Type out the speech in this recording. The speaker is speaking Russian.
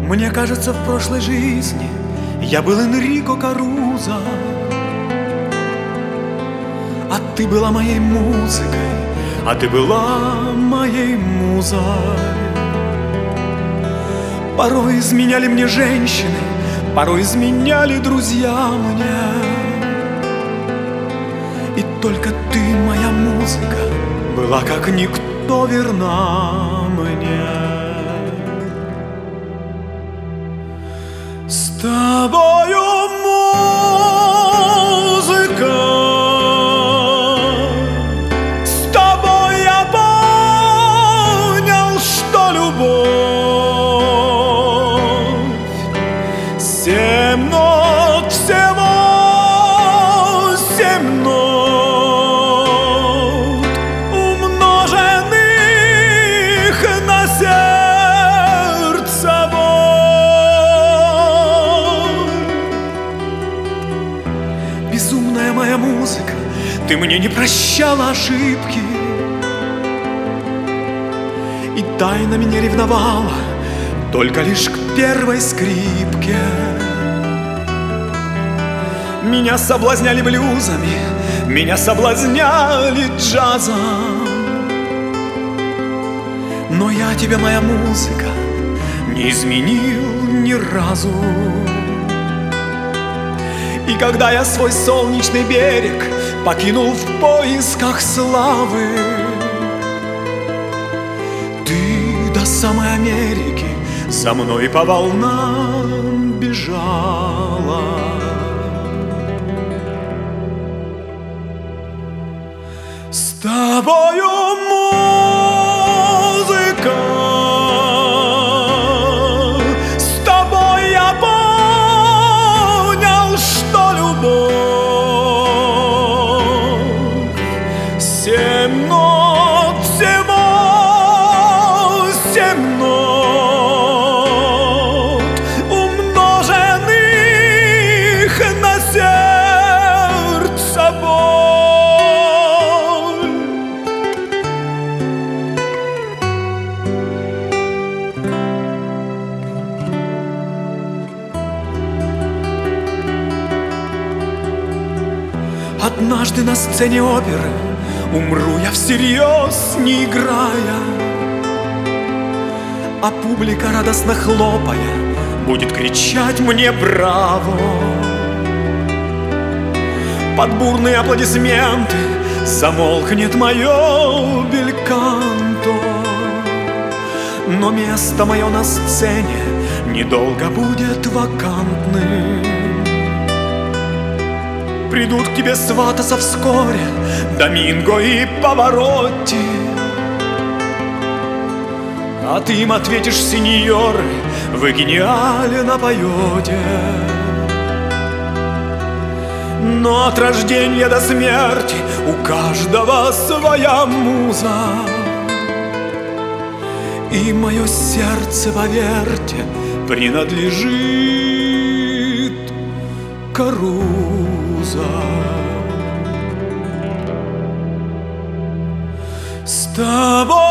Мне кажется, в прошлой жизни я был Энрико Карузо, а ты была моей музыкой, а ты была моей музой. Порой изменяли мне женщины, порой изменяли друзья мне, и только ты, моя музыка, была как никто верна мне. С тобою музыка, с тобой я понял, что любовь 7 нот всего, 7 нот, умноженных на сердце боль. Безумная моя музыка, ты мне не прощала ошибки и тайно меня ревновала только лишь к первой скрипке. Меня соблазняли блюзами, меня соблазняли джазом, но я тебя, моя музыка, не изменил ни разу. И когда я свой солнечный берег покинул в поисках славы, ты до самой Америки со мной по волнам бежала. С тобою музыка, с тобой я понял, что любовь 7 нот всего, 7 нот, умноженных на сердце боль. Однажды на сцене оперы умру я всерьез, не играя, а публика, радостно хлопая, будет кричать мне браво. Под бурные аплодисменты замолкнет мое бельканто, но место мое на сцене недолго будет вакантным. Придут к тебе свататься вскоре Доминго и Паваротти, а ты им ответишь: сеньоры, вы гениально поете. Но от рождения до смерти у каждого своя муза, и мое сердце, поверьте, принадлежит Карузо. С тобой